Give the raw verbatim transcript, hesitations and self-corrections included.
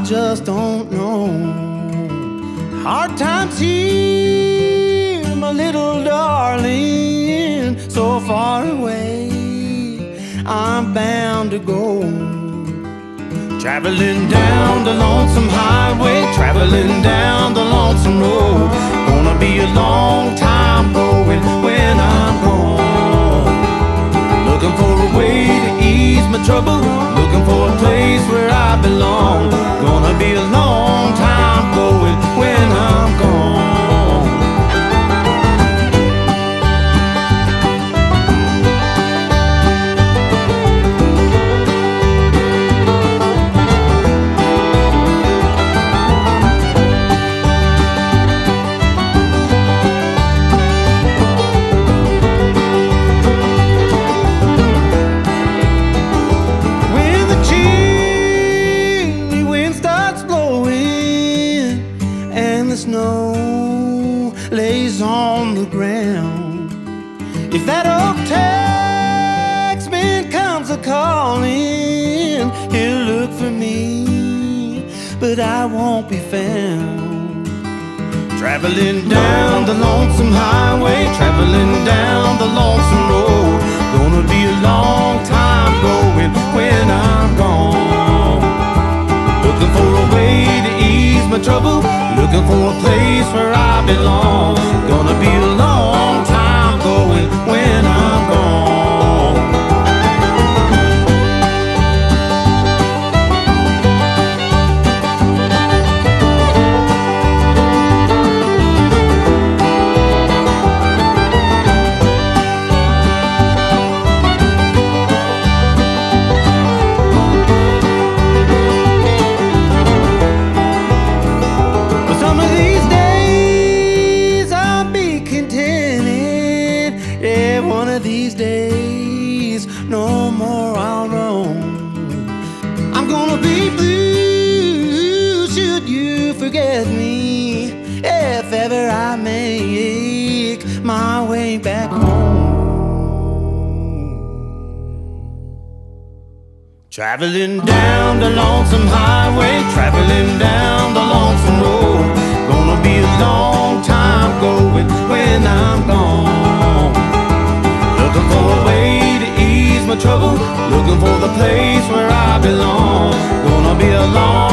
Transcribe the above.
just don't know. Hard times here, my little darling, so far away, I'm bound to go. Traveling down the lonesome highway, traveling down the lonesome road. Gonna be a long time going when I'm gone. Looking for a way to ease my trouble, looking for a place where I belong. Gonna be a long time going when I'm gone. The snow lays on the ground. If that old taxman comes a-calling, he'll look for me, but I won't be found. Traveling down the lonesome highway, traveling down the lonesome road. Gonna be a long time going when I'm gone. Looking for a way to ease my trouble, looking for a place where I belong. Gonna be a long time going when I'm gone. One of these days, no more I'll roam. I'm gonna be blue should you forget me, if ever I make my way back home. Traveling down the lonesome highway, traveling down the lonesome road. Gonna be a long time going when I'm gone. Looking for a way to ease my trouble, looking for the place where I belong. Gonna be a long